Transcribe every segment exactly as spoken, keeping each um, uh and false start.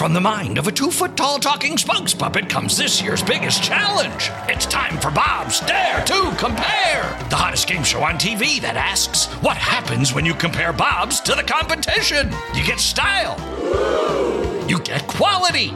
from the mind of a two-foot-tall talking spokes puppet comes this year's biggest challenge. It's time for Bob's Dare to Compare, the hottest game show on T V that asks, what happens when you compare Bobs to the competition? You get style. You get quality.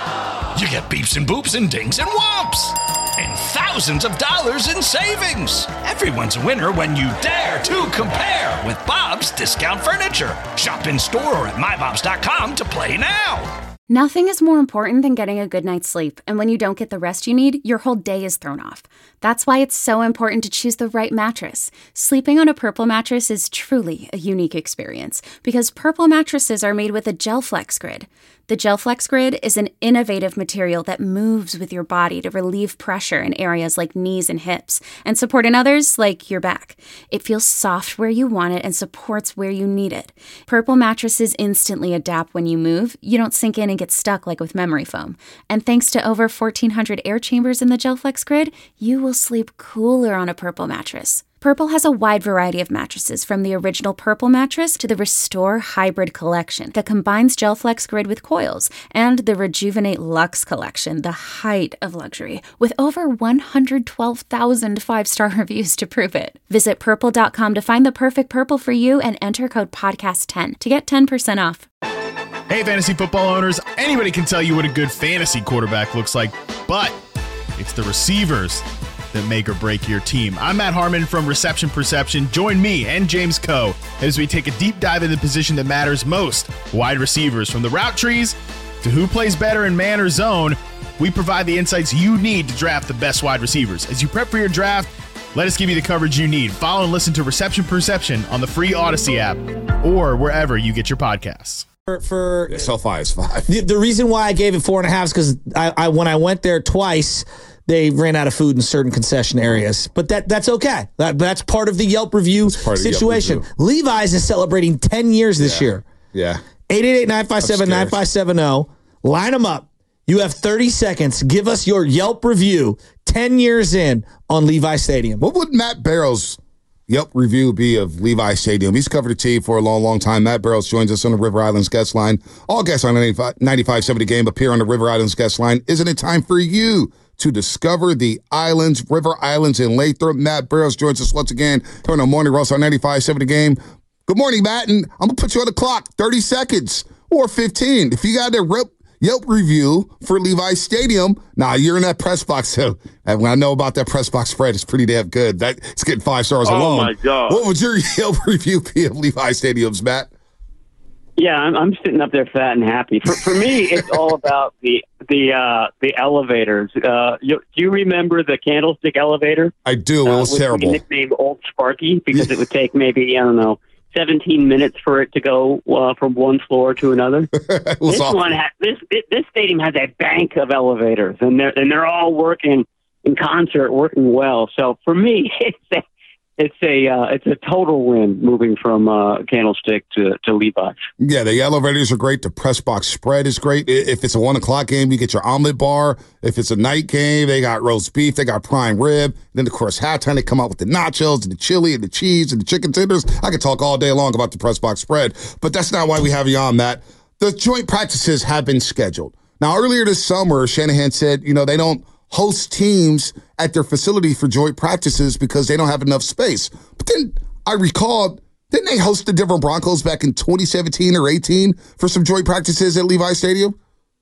You get beeps and boops and dings and whomps. And thousands of dollars in savings. Everyone's a winner when you dare to compare with Bob's Discount Furniture. Shop in store or at my bobs dot com to play now. Nothing is more important than getting a good night's sleep, and when you don't get the rest you need, your whole day is thrown off. That's why it's so important to choose the right mattress. Sleeping on a Purple mattress is truly a unique experience, because Purple mattresses are made with a GelFlex Grid. The GelFlex Grid is an innovative material that moves with your body to relieve pressure in areas like knees and hips, and support in others like your back. It feels soft where you want it and supports where you need it. Purple mattresses instantly adapt when you move. You don't sink in and get stuck like with memory foam. And thanks to over fourteen hundred air chambers in the GelFlex Grid, you will sleep cooler on a Purple mattress. Purple has a wide variety of mattresses, from the original Purple mattress to the Restore Hybrid collection that combines GelFlex Grid with coils, and the Rejuvenate Luxe collection, the height of luxury, with over one hundred twelve thousand five-star reviews to prove it. Visit purple dot com to find the perfect Purple for you and enter code podcast ten to get ten percent off. Hey, fantasy football owners, anybody can tell you what a good fantasy quarterback looks like, but it's the receivers that make or break your team. I'm Matt Harmon from Reception Perception. Join me and James Coe as we take a deep dive into the position that matters most, wide receivers. From the route trees to who plays better in man or zone, we provide the insights you need to draft the best wide receivers. As you prep for your draft, let us give you the coverage you need. Follow and listen to Reception Perception on the free Odyssey app or wherever you get your podcasts. For, for yeah, so five is five. The, the reason why I gave it four and a half is because I, I when I went there twice, they ran out of food in certain concession areas. But that that's okay. That, that's part of the Yelp review situation. Yelp review. Levi's is celebrating ten years this yeah. year. Yeah. eight eight eight, nine five seven, nine five seven zero. Line them up. You have thirty seconds. Give us your Yelp review ten years in on Levi Stadium. What would Matt Barrows' Yelp review be of Levi Stadium? He's covered the team for a long, long time. Matt Barrows joins us on the River Islands guest line. All guests on ninety-five seventy Game appear on the River Islands guest line. Isn't it time for you to discover the islands, River Islands in Lathrop? Matt Barrows joins us once again here on the Morning Rush on ninety-five seventy Game. Good morning, Matt, and I'm going to put you on the clock. thirty seconds or fifteen. If you got a rep Yelp review for Levi Stadium. Nah, you're in that press box, so and when I know about that press box spread, it's pretty damn good. That it's getting five stars oh alone. Oh my God! What would your Yelp review be of Levi Stadiums, Matt? Yeah, I'm, I'm sitting up there fat and happy. For for me, it's all about the the uh, the elevators. Uh, you, do you remember the Candlestick elevator? I do. It was uh, terrible. Nicknamed Old Sparky because it would take maybe I don't know. seventeen minutes for it to go uh, from one floor to another. This awful. one, ha- this this stadium has a bank of elevators, and they're and they're all working in concert, working well. So for me, it's a it's a uh, it's a total win moving from uh, Candlestick to to Levi. Yeah, the elevators are great. The press box spread is great. If it's a one o'clock game, you get your omelet bar. If it's a night game, they got roast beef, they got prime rib. Then, of course, halftime, they come out with the nachos and the chili and the cheese and the chicken tenders. I could talk all day long about the press box spread, but that's not why we have you on, Matt. The joint practices have been scheduled. Now, earlier this summer, Shanahan said, you know, they don't host teams at their facility for joint practices because they don't have enough space. But then I recalled, didn't they host the Denver Broncos back in twenty seventeen or eighteen for some joint practices at Levi Stadium?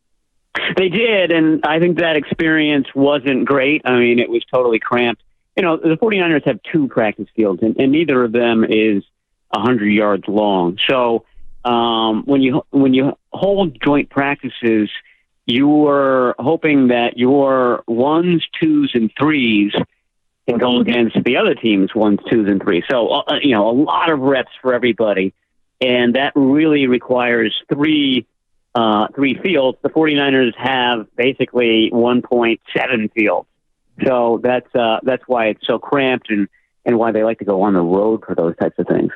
They did, and I think that experience wasn't great. I mean, it was totally cramped. You know, the 49ers have two practice fields, and, and neither of them is one hundred yards long. So um, when you when you hold joint practices, you're hoping that your ones, twos, and threes can go against the other team's ones, twos, and threes. So, uh, you know, a lot of reps for everybody, and that really requires three uh, three fields. The 49ers have basically one point seven fields. So that's uh, that's why it's so cramped and, and why they like to go on the road for those types of things.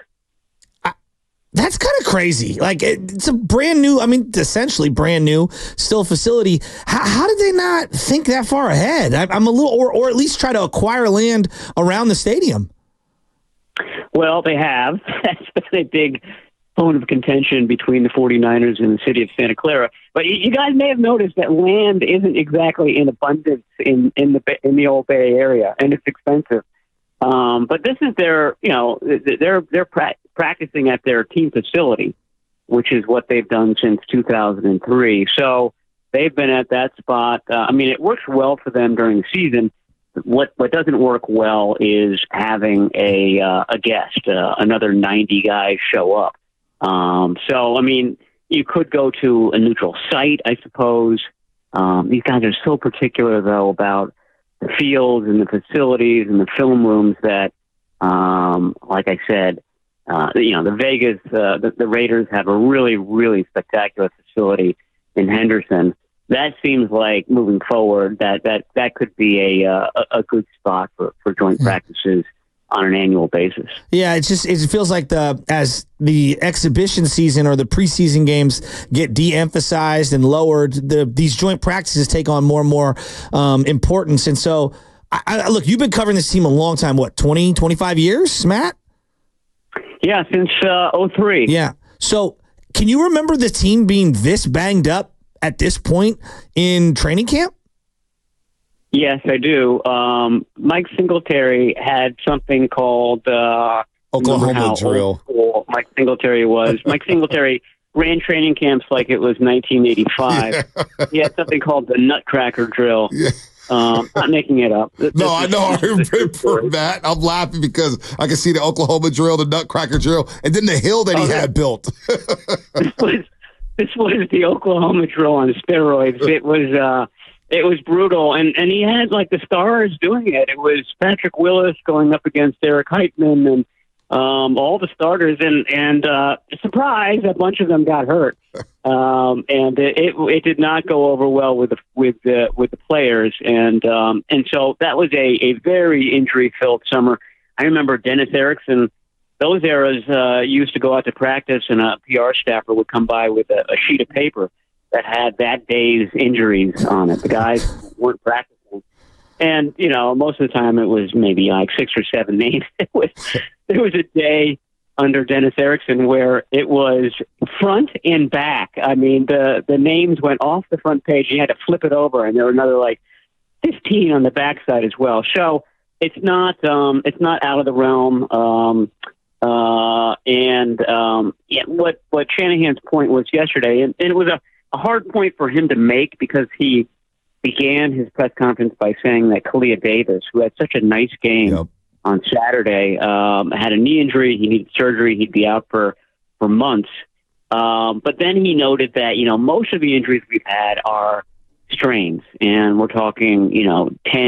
That's kind of crazy. Like, it's a brand new, I mean, essentially brand new still facility. How, how did they not think that far ahead? I, I'm a little, or, or at least try to acquire land around the stadium. Well, they have. That's been a big bone of contention between the 49ers and the city of Santa Clara. But you guys may have noticed that land isn't exactly in abundance in, in the in the old Bay Area, and it's expensive. Um, but this is their, you know, they're they're pra- practicing at their team facility, which is what they've done since two thousand three. So they've been at that spot. Uh, I mean, it works well for them during the season. What what doesn't work well is having a uh, a guest, uh, another ninety guys show up. Um, so, I mean, you could go to a neutral site, I suppose. Um, these guys are so particular, though, about the fields and the facilities and the film rooms that, um, like I said, uh, you know, the Vegas, uh, the, the Raiders have a really, really spectacular facility in Henderson. That seems like moving forward that that, that could be a, uh, a good spot for, for joint practices on an annual basis. Yeah, it's just it feels like the as the exhibition season or the preseason games get de-emphasized and lowered, the these joint practices take on more and more um, importance. And so, I, I, look, you've been covering this team a long time. What, twenty, twenty-five years, Matt? Yeah, since uh, oh three. Yeah. So, can you remember the team being this banged up at this point in training camp? Yes, I do. Um, Mike Singletary had something called uh, Oklahoma drill. Mike Singletary was. Mike Singletary ran training camps like it was nineteen eighty-five. Yeah. He had something called the Nutcracker drill. Yeah. Um, not making it up. This, no, this I is, know. I remember that. I'm laughing because I can see the Oklahoma drill, the Nutcracker drill, and then the hill that he oh, had built. this was this was the Oklahoma drill on steroids. It was. Uh, It was brutal, and, and he had, like, the stars doing it. It was Patrick Willis going up against Eric Heitman and um, all the starters, and, and uh, surprise, a bunch of them got hurt. Um, and it, it it did not go over well with the, with the, with the players, and um, and so that was a, a very injury-filled summer. I remember Dennis Erickson, those eras uh, used to go out to practice, and a P R staffer would come by with a, a sheet of paper that had that day's injuries on it. The guys weren't practicing. And, you know, most of the time it was maybe like six or seven names. It was, there was a day under Dennis Erickson where it was front and back. I mean, the, the names went off the front page. You had to flip it over, and there were another like fifteen on the backside as well. So it's not, um, it's not out of the realm. Um, uh, and um, yeah, what, what Shanahan's point was yesterday, and, and it was a, a hard point for him to make because he began his press conference by saying that Kalia Davis, who had such a nice game yep. on Saturday, um, had a knee injury. He needed surgery. He'd be out for, for months. Um, but then he noted that, you know, most of the injuries we've had are strains, and we're talking, you know,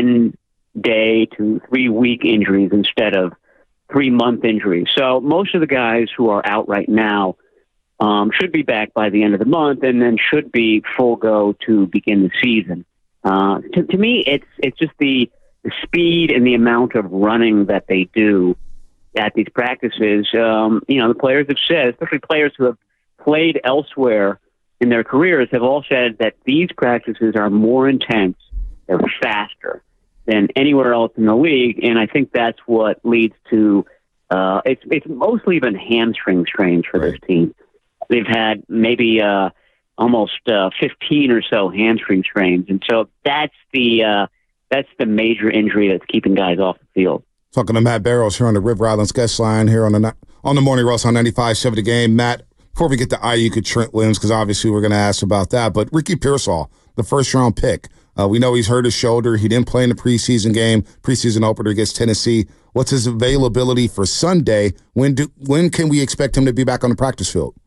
ten-day to three-week injuries instead of three-month injuries. So most of the guys who are out right now Um, should be back by the end of the month, and then should be full go to begin the season. Uh, to, to me, it's it's just the, the speed and the amount of running that they do at these practices. Um, you know, the players have said, especially players who have played elsewhere in their careers, have all said that these practices are more intense, they're faster than anywhere else in the league, and I think that's what leads to uh, it's it's mostly been hamstring strains for right. this team. They've had maybe uh, almost uh, fifteen or so hamstring strains, and so that's the uh, that's the major injury that's keeping guys off the field. Talking to Matt Barrows here on the River Islands guest line here on the on the Morning Rush on ninety-five point seven The Game. Matt, before we get to Ayuk and Trent Williams, because obviously we're going to ask about that, but Ricky Pearsall, the first round pick, uh, we know he's hurt his shoulder. He didn't play in the preseason game, preseason opener against Tennessee. What's his availability for Sunday? When do when can we expect him to be back on the practice field?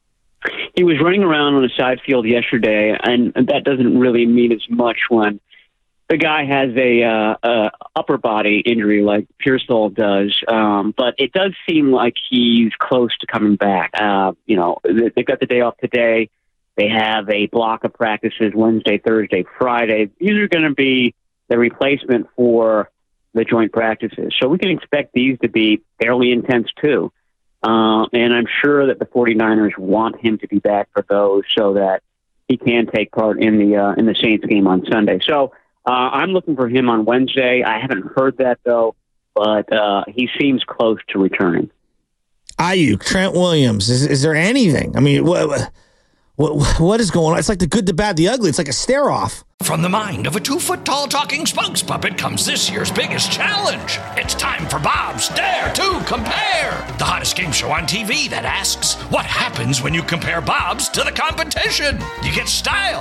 He was running around on a side field yesterday, and that doesn't really mean as much when the guy has a, uh, a upper body injury like Pearsall does. Um, but it does seem like he's close to coming back. Uh, you know, they've got the day off today. They have a block of practices Wednesday, Thursday, Friday. These are going to be the replacement for the joint practices. So we can expect these to be fairly intense too. Uh, and I'm sure that the 49ers want him to be back for those so that he can take part in the uh, in the Saints game on Sunday. So uh, I'm looking for him on Wednesday. I haven't heard that, though, but uh, he seems close to returning. Ayuk, Trent Williams. Is, is there anything? I mean, what, what what is going on? It's like the good, the bad, the ugly. It's like a stare-off. From the mind of a two-foot-tall talking spokes puppet comes this year's biggest challenge. It's time for Bob's Dare to Compare, the hottest game show on T V that asks, what happens when you compare Bob's to the competition? You get style.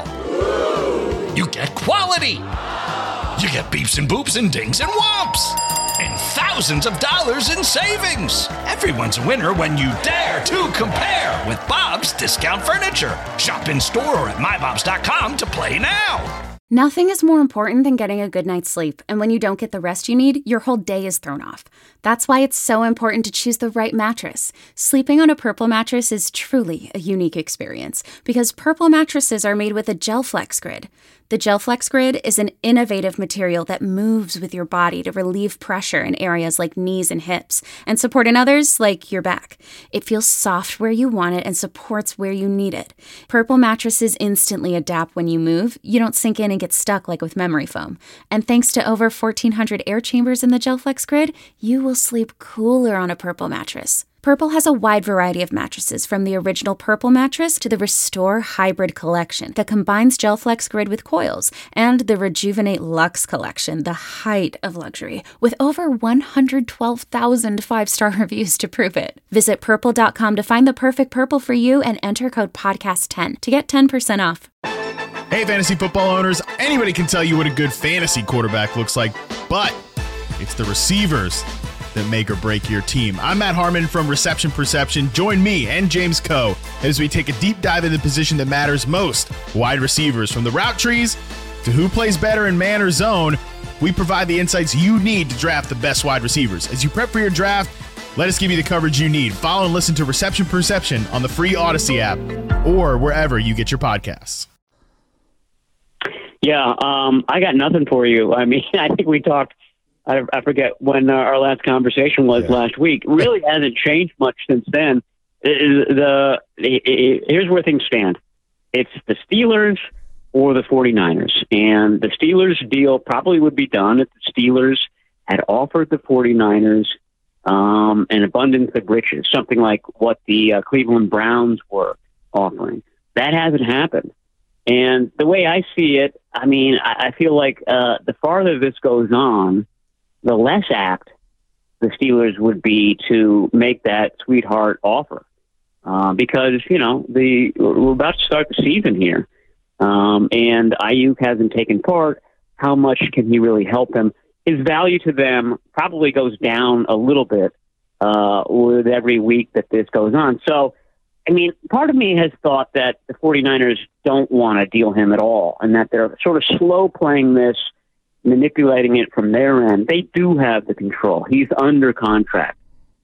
You get quality. You get beeps and boops and dings and whomps. And thousands of dollars in savings. Everyone's a winner when you dare to compare with Bob's Discount Furniture. Shop in store or at my bobs dot com to play now. Nothing is more important than getting a good night's sleep, and when you don't get the rest you need, your whole day is thrown off. That's why it's so important to choose the right mattress. Sleeping on a Purple mattress is truly a unique experience, because Purple mattresses are made with a GelFlex Grid. The GelFlex Grid is an innovative material that moves with your body to relieve pressure in areas like knees and hips, and support in others like your back. It feels soft where you want it and supports where you need it. Purple mattresses instantly adapt when you move. You don't sink in and get stuck like with memory foam. And thanks to over fourteen hundred air chambers in the GelFlex Grid, you will sleep cooler on a Purple mattress. Purple has a wide variety of mattresses, from the original Purple mattress to the Restore Hybrid collection that combines GelFlex Grid with coils, and the Rejuvenate Luxe collection, the height of luxury, with over one hundred twelve thousand five-star reviews to prove it. Visit purple dot com to find the perfect Purple for you and enter code podcast ten to get ten percent off. Hey, fantasy football owners, anybody can tell you what a good fantasy quarterback looks like, but it's the receivers that make or break your team. I'm Matt Harmon from Reception Perception. Join me and James Coe as we take a deep dive into the position that matters most, wide receivers. From the route trees to who plays better in man or zone, we provide the insights you need to draft the best wide receivers. As you prep for your draft, let us give you the coverage you need. Follow and listen to Reception Perception on the free Odyssey app or wherever you get your podcasts. Yeah, um, I got nothing for you. I mean, I think we talked, I, I forget when uh, our last conversation was yeah. last week. Really hasn't changed much since then. It, the, it, it, here's where things stand. It's the Steelers or the 49ers. And the Steelers deal probably would be done if the Steelers had offered the 49ers um, an abundance of riches, something like what the uh, Cleveland Browns were offering. That hasn't happened. And the way I see it, I mean, I, I feel like uh, the farther this goes on, the less apt the Steelers would be to make that sweetheart offer. Uh, because, you know, the we're about to start the season here. Um, and Ayuk hasn't taken part. How much can he really help them? His value to them probably goes down a little bit uh, with every week that this goes on. So, I mean, part of me has thought that the 49ers don't want to deal him at all, and that they're sort of slow playing this, manipulating it from their end. They do have the control. He's under contract,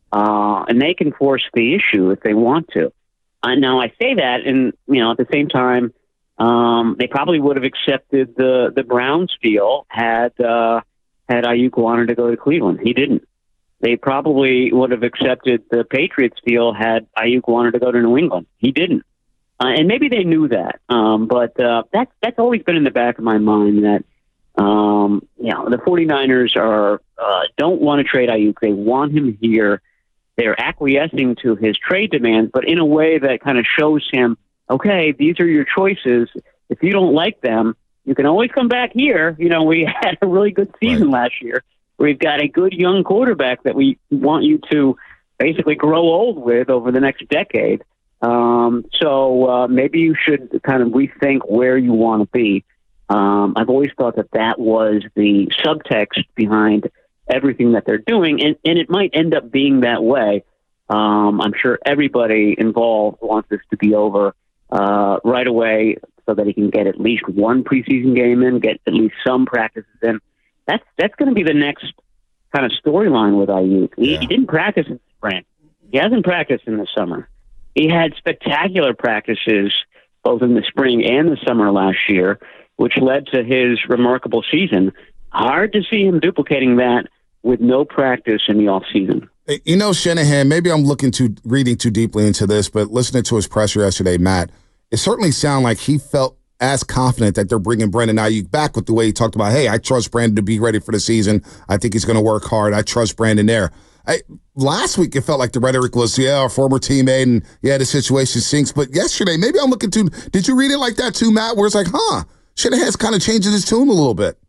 uh, and they can force the issue if they want to. Uh, now, I say that, and you know, at the same time, um, they probably would have accepted the the Browns deal had uh, had Ayuk wanted to go to Cleveland. He didn't. They probably would have accepted the Patriots deal had Ayuk wanted to go to New England. He didn't. Uh, and maybe they knew that. Um, but uh, that's, that's always been in the back of my mind that, um, you know, the 49ers are, uh, don't want to trade Ayuk. They want him here. They're acquiescing to his trade demands, but in a way that kind of shows him, okay, these are your choices. If you don't like them, you can always come back here. You know, we had a really good season right. last year. We've got a good young quarterback that we want you to basically grow old with over the next decade. Um, so uh, maybe you should kind of rethink where you want to be. Um, I've always thought that that was the subtext behind everything that they're doing, and, and it might end up being that way. Um, I'm sure everybody involved wants this to be over uh, right away so that he can get at least one preseason game in, get at least some practices in. That's that's going to be the next kind of storyline with Ayuk. He, yeah. he didn't practice in the spring. He hasn't practiced in the summer. He had spectacular practices both in the spring and the summer last year, which led to his remarkable season. Hard to see him duplicating that with no practice in the offseason. You know, Shanahan, maybe I'm looking too, reading too deeply into this, but listening to his presser yesterday, Matt, it certainly sounded like he felt as confident that they're bringing Brandon Ayuk back with the way he talked about, hey, I trust Brandon to be ready for the season. I think he's going to work hard. I trust Brandon there. I, last week it felt like the rhetoric was, yeah, our former teammate, and yeah, the situation stinks. But yesterday, maybe I'm looking too. Did you read it like that too, Matt? Where it's like, huh, Shanahan's kind of changing his tune a little bit.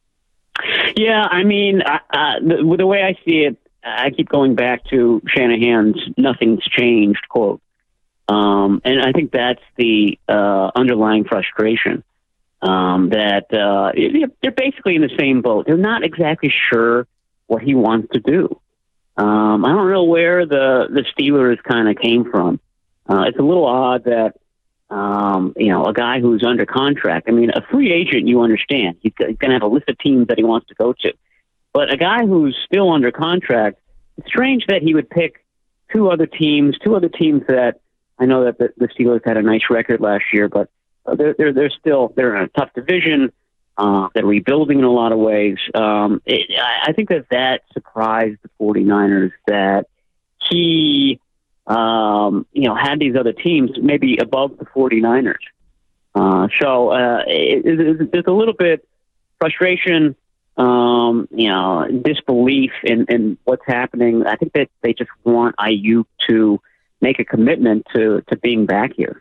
Yeah, I mean, uh, the, the way I see it, I keep going back to Shanahan's "nothing's changed" quote, um, and I think that's the uh, underlying frustration. Um, that uh, they're basically in the same boat. They're not exactly sure what he wants to do. Um, I don't know where the, the Steelers kind of came from. Uh, it's a little odd that, um, you know, a guy who's under contract, I mean, a free agent, you understand. He's going to have a list of teams that he wants to go to. But a guy who's still under contract, it's strange that he would pick two other teams, two other teams that I know that the, the Steelers had a nice record last year, but They're, they're, they're still they're in a tough division. Uh, they're rebuilding in a lot of ways. Um, it, I, I think that that surprised the 49ers that he, um, you know, had these other teams maybe above the 49ers. Uh, so uh, it, it, there's a little bit frustration, um, you know, disbelief in, in what's happening. I think that they just want Ayuk to make a commitment to, to being back here.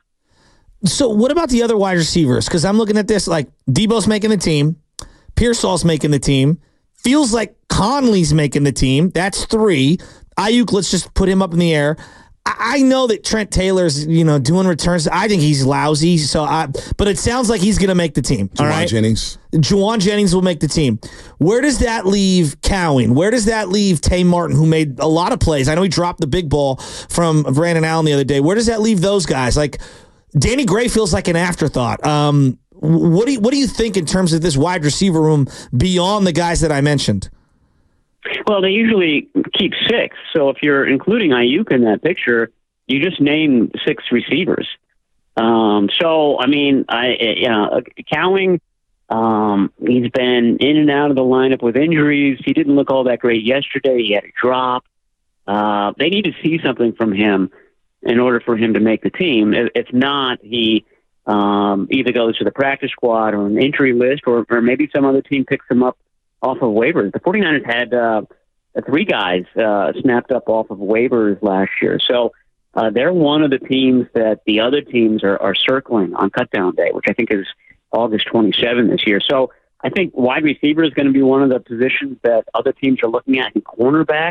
So what about the other wide receivers? Because I'm looking at this like Debo's making the team, Pearsall's making the team, feels like Conley's making the team. That's three. Ayuk, let's just put him up in the air. I, I know that Trent Taylor's, you know, doing returns. I think he's lousy. So, I, but it sounds like he's going to make the team. Juwan all right? Jennings. Juwan Jennings will make the team. Where does that leave Cowing? Where does that leave Tay Martin, who made a lot of plays? I know he dropped the big ball from Brandon Allen the other day. Where does that leave those guys? Like, Danny Gray feels like an afterthought. Um, what do you, what do you think in terms of this wide receiver room beyond the guys that I mentioned? Well, they usually keep six. So if you're including Ayuk in that picture, you just name six receivers. Um, so, I mean, I you know, Cowing, um, he's been in and out of the lineup with injuries. He didn't look all that great yesterday. He had a drop. Uh, they need to see something from him in order for him to make the team. If not, he um, either goes to the practice squad or an injury list, or, or maybe some other team picks him up off of waivers. The 49ers had uh, three guys uh, snapped up off of waivers last year. So uh, they're one of the teams that the other teams are, are circling on cutdown day, which I think is August twenty-seventh this year. So I think wide receiver is going to be one of the positions that other teams are looking at, and cornerback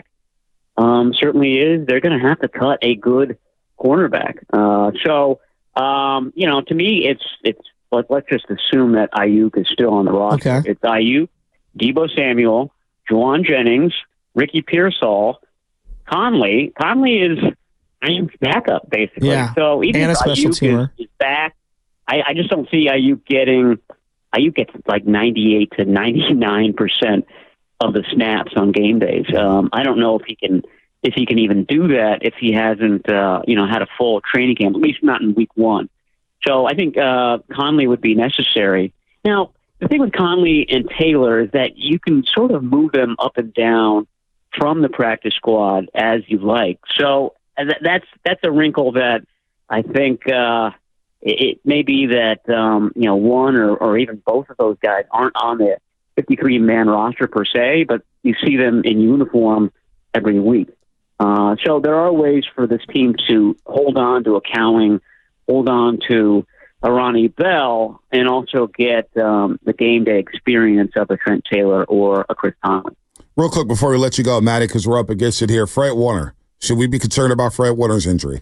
um, certainly is. They're going to have to cut a good cornerback. Uh, so, um, you know, to me, it's, it's, let, let's just assume that Ayuk is still on the roster. Okay. It's Ayuk, Debo Samuel, Juwan Jennings, Ricky Pearsall, Conley. Conley is Ayuk's backup, basically. Yeah. So even and if a special Ayuk teamer. is, is back, I, I just don't see Ayuk getting, Ayuk gets like ninety-eight to ninety-nine percent of the snaps on game days. Um, I don't know if he can, if he can even do that if he hasn't, uh, you know, had a full training camp, at least not in week one. So I think uh, Conley would be necessary. Now, the thing with Conley and Taylor is that you can sort of move them up and down from the practice squad as you like. So th- that's that's a wrinkle that I think uh, it, it may be that, um, you know, one or, or even both of those guys aren't on the fifty-three man roster per se, but you see them in uniform every week. Uh, so there are ways for this team to hold on to a Cowing, hold on to a Ronnie Bell, and also get um, the game day experience of a Trent Taylor or a Chris Conley. Real quick before we let you go, Matty, because we're up against it here. Fred Warner. Should we be concerned about Fred Warner's injury?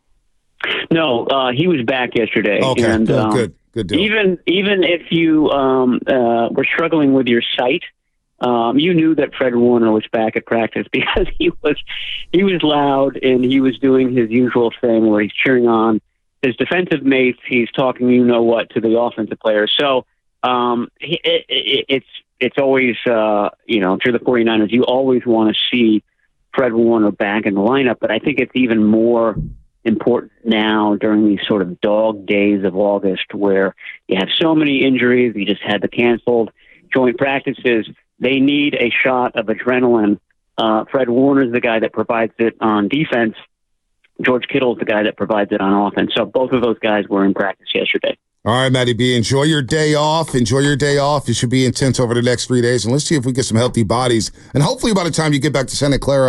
No, uh, he was back yesterday. Okay, and, good, um, good, good deal. Even even if you um, uh, were struggling with your sight, Um, you knew that Fred Warner was back at practice because he was he was loud and he was doing his usual thing where he's cheering on his defensive mates. He's talking, you know what, to the offensive players. So um, it, it, it's it's always, uh, you know, if you're the 49ers, you always want to see Fred Warner back in the lineup. But I think it's even more important now during these sort of dog days of August where you have so many injuries. You just had the canceled joint practices. They need a shot of adrenaline. Uh, Fred Warner's the guy that provides it on defense. George Kittle's the guy that provides it on offense. So both of those guys were in practice yesterday. All right, Matty B, enjoy your day off. Enjoy your day off. It should be intense over the next three days. And let's see if we get some healthy bodies. And hopefully by the time you get back to Santa Clara,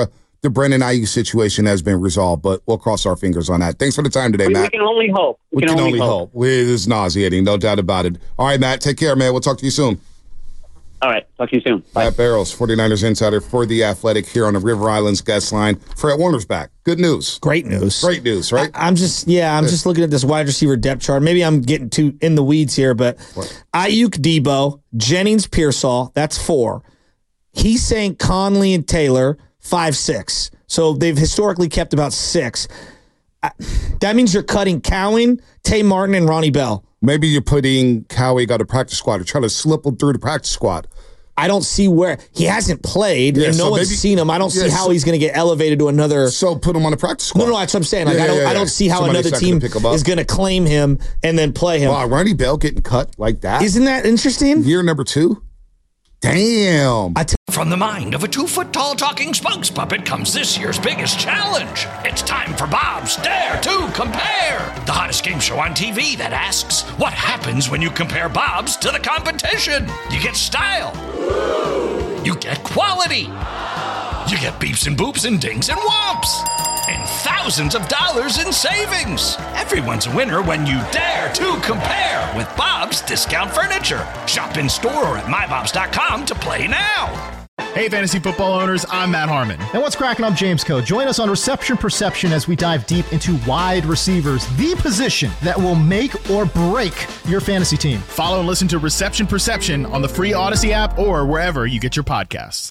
the Brandon Ayuk situation has been resolved, but we'll cross our fingers on that. Thanks for the time today, we, Matt. We can only hope. We, we can, can only, only hope. hope. It's nauseating, no doubt about it. All right, Matt, take care, man. We'll talk to you soon. All right, talk to you soon. Bye. Matt Barrows, forty-niners insider for The Athletic here on the River Islands guest line. Fred Warner's back. Good news. Great news. Great news, right? I, I'm just, yeah, I'm Good. just looking at this wide receiver depth chart. Maybe I'm getting too in the weeds here, but what? Ayuk, Debo, Jennings, Pearsall, that's four. He's saying Conley and Taylor, five, six. So they've historically kept about six. I, that means you're cutting Cowan, Tay Martin, and Ronnie Bell. Maybe you're putting Cowie out of practice squad or trying to slip him through the practice squad. I don't see where he hasn't played yeah, and no so one's maybe, seen him. I don't yeah, see how so, he's going to get elevated to another. So put him on the practice squad. No, no, that's what I'm saying. Like yeah, I don't, yeah, yeah. I don't see how Somebody's another team is going to claim him and then play him. Wow, Ronnie Bell getting cut like that. Isn't that interesting? Year number two. Damn. I t- From the mind of a two-foot-tall talking spokes puppet comes this year's biggest challenge. It's time for Bob's Dare to Compare, the hottest game show on T V that asks, what happens when you compare Bob's to the competition? You get style. You get quality. You get beeps and boops and dings and whomps. And thousands of dollars in savings. Everyone's a winner when you dare to compare with Bob's Discount Furniture. Shop in store or at my bobs dot com to play now. Hey, fantasy football owners, I'm Matt Harmon. And what's cracking? I'm James Coe. Join us on Reception Perception as we dive deep into wide receivers, the position that will make or break your fantasy team. Follow and listen to Reception Perception on the free Odyssey app or wherever you get your podcasts.